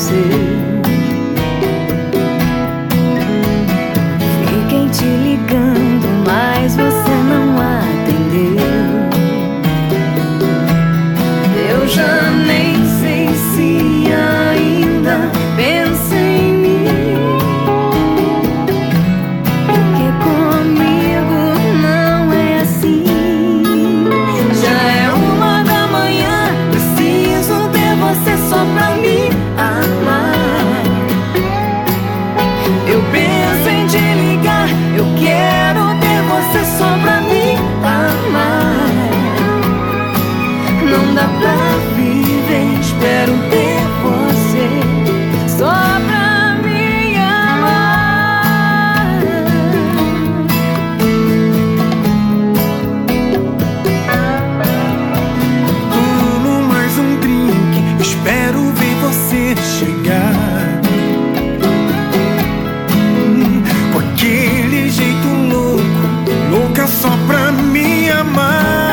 você. Fiquei te ligando, mas você não atendeu. Eu já nem sei se ainda pensa em mim, porque comigo não é assim. Já é 1 da manhã, preciso ter você só pra me amar. Eu penso em te ligar, eu quero ter você só pra me amar. Não dá pra viver, espero ter você só pra me amar. Tomo mais um drink, espero ver você chegar. Com aquele jeito louco, louca só pra me amar.